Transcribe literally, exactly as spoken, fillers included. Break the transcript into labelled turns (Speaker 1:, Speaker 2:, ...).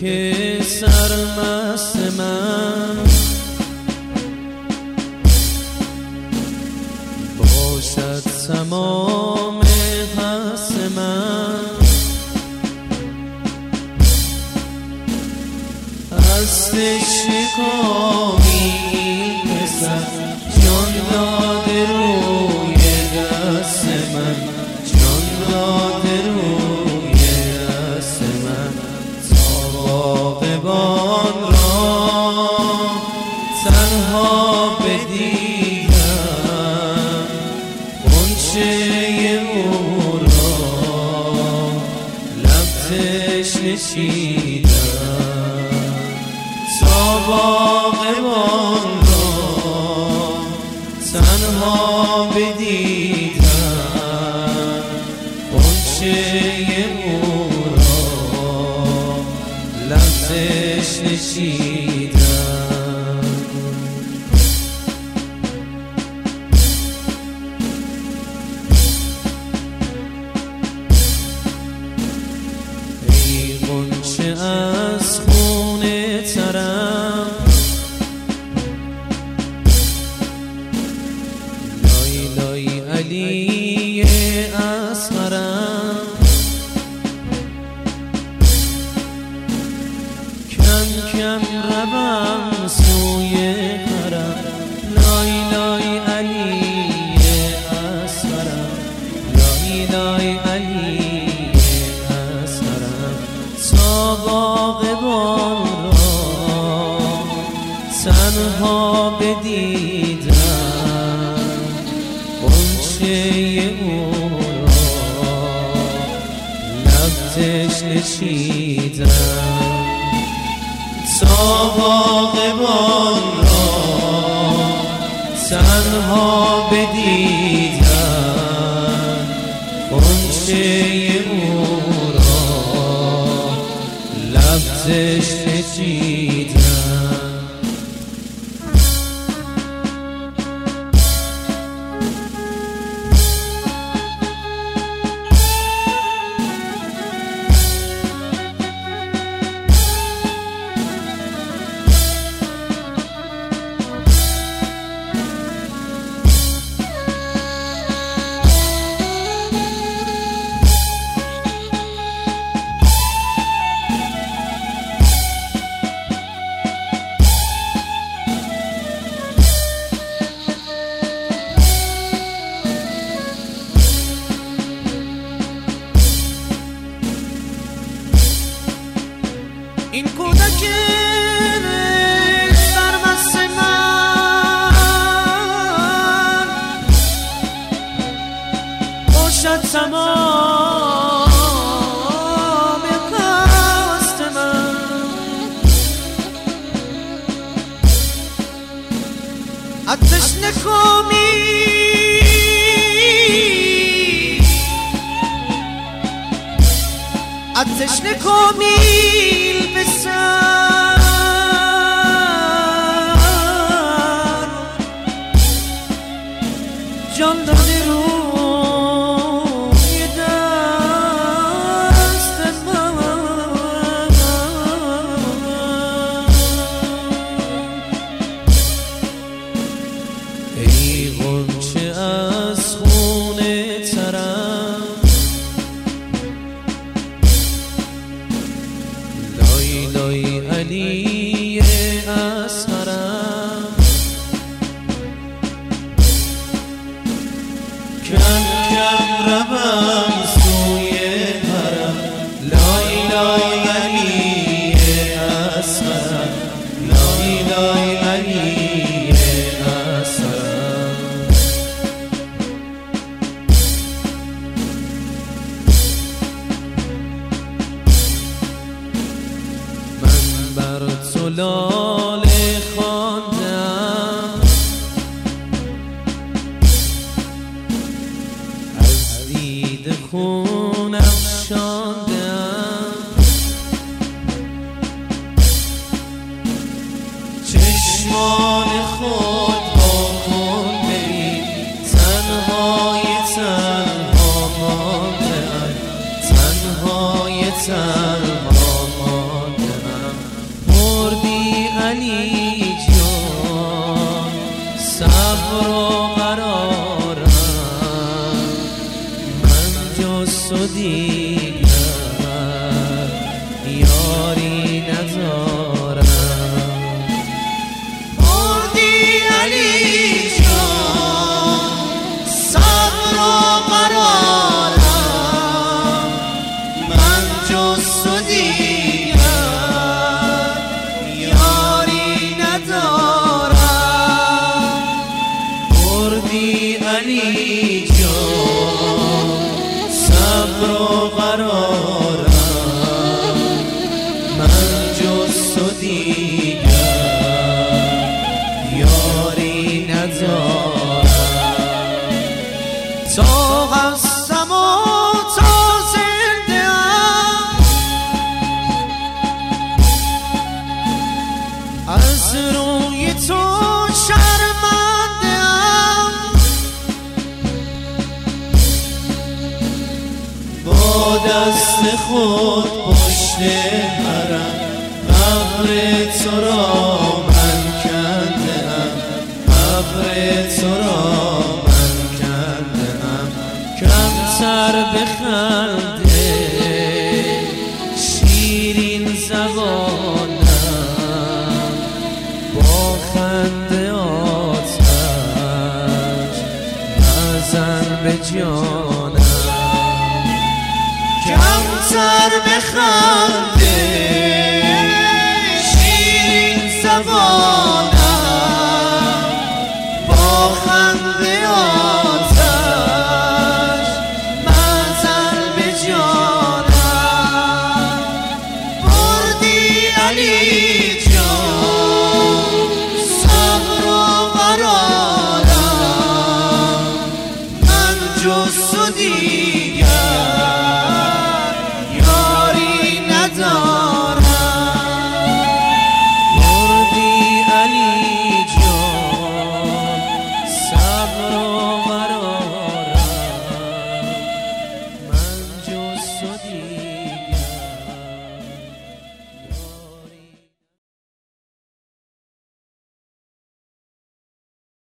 Speaker 1: که سرمست من باشد تمام حس من، هست شکامی پسر جان داده روی دست من، جان داده روی دست من. تا باغبان را تنها بدیدم، غنچه او را لب تشنه تا باغبان را تنها بدیدم، غنچه او را لبش نشیدم. ای غنچه از خونه ترم، لای لای علی اصغرم، کم کم روم سوی حرم. لای لای علی اصغرم، لای لای علی اصغرم. تا باغبان را تنها بدیدم، غنچه او را لب نشیدم. تا باغبان را تنها بدیدم، غنچه او را لب نشیدم. این کودک سرمست من باشد تمام قصد من، آتش نکومی آتش نکومیل بسر جان داده روی دست من. ای غنچه از خونه ترم، لای لای علی اصغرم، کم کم روم سوی حرم. لای لای علی اصغرم، لای لای علی اصغرم. من بر تو لاله خواندم، از دیده خون افشاندم. چشمان خود با خون ببین، تنهای تنها مانده ام، تنهای تنها مانده ام. علی جان صبر و قرارم، من جز تو دیگر یاری ندارم.
Speaker 2: بردی علی جان صبر و قرارم، من جز تو دیگر یاری ندارم.
Speaker 1: بردی علی جان صبر و قرارم، من جز تو دیگر یاری ندارم.
Speaker 2: تا هستم و تا زنده ام، از روی تو شرمنده ام.
Speaker 1: با دست خود پشت حرم قبر تو را من کندم، قبر تو را من کندم. کمتر بخنده شیرین زبانم، با خنده آتش نزن به جانم.
Speaker 2: کمتر بخنده شیرین زبان